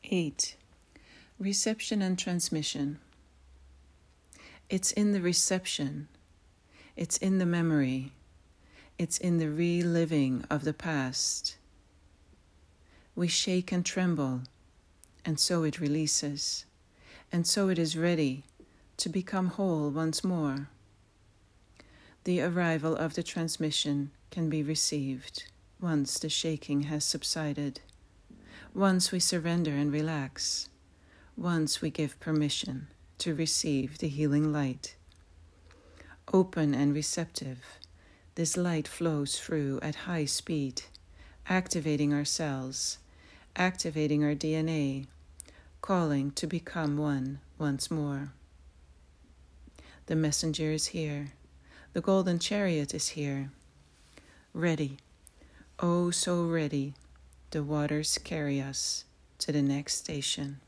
8. Reception and transmission. It's in the reception. It's in the memory. It's in the reliving of the past. We shake and tremble, and so it releases, and so it is ready to become whole once more. The arrival of the transmission can be received once the shaking has subsided, once we surrender and relax, once we give permission to receive the healing light. Open and receptive, this light flows through at high speed, activating our cells, activating our DNA, calling to become one once more. The messenger is here. The golden chariot is here. Ready, oh so ready, the waters carry us to the next station.